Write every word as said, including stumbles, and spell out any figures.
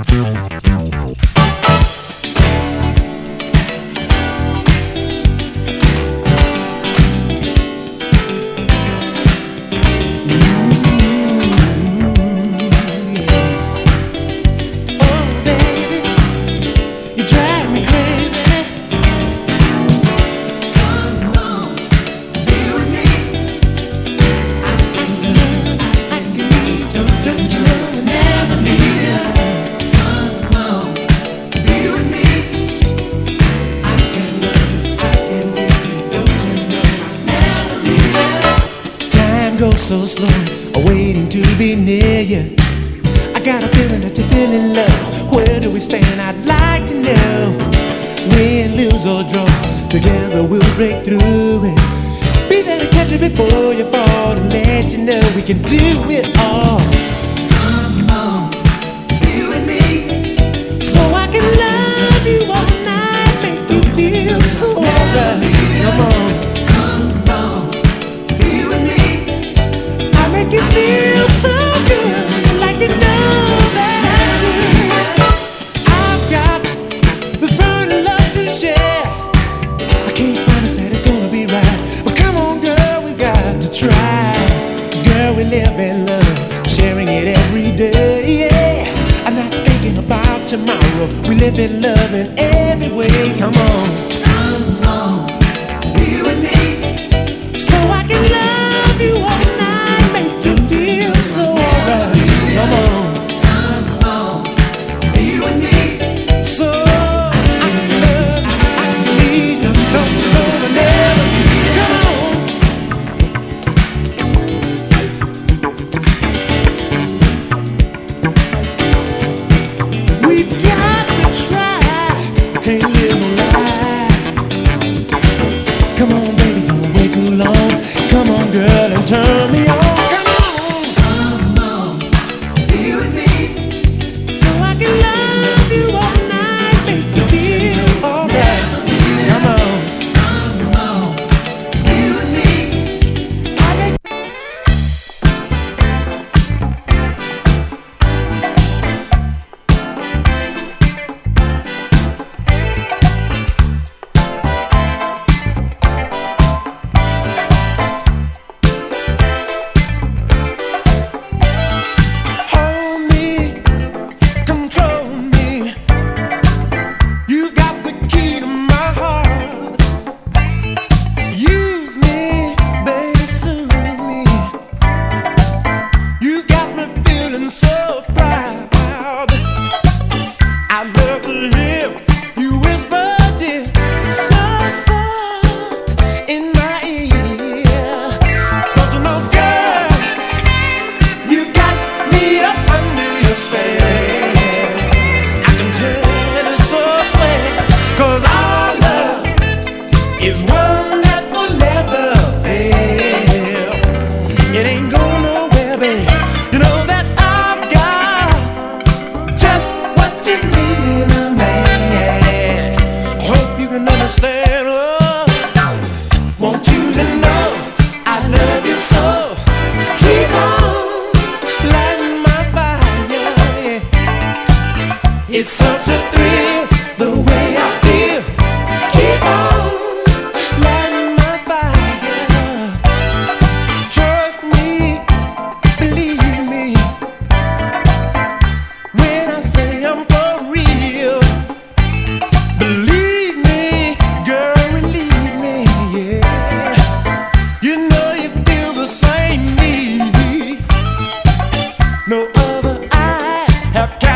So slow, waiting to be near you. I got a feeling that you're feeling love. Where do we stand? I'd like to know. Win, lose or draw, together we'll break through it. Be there to catch you before you fall, to let you know we can do it all. Come on, be with me, so I can love you all night, make you feel so right. Come on. You feel so good, like you know that I've got this burning love to share. I can't promise that it's gonna be right, but come on girl, we got to try. Girl, we live in love, sharing it every day, yeah. I'm not thinking about tomorrow, we live in love in every way. Come on, come on, be with me, so I can love you all night. Come on, come on, be with me, so I can love you, I can need you, don't you know I never leave you. Come on. We've got to try, can't live no lie. Come on, baby, don't wait too long. Come on, girl, and turn me on. It's such a thrill, the way I feel. Keep on lighting my fire. Trust me, believe me, when I say I'm for real. Believe me, girl, believe me, yeah. You know you feel the same need. No other eyes have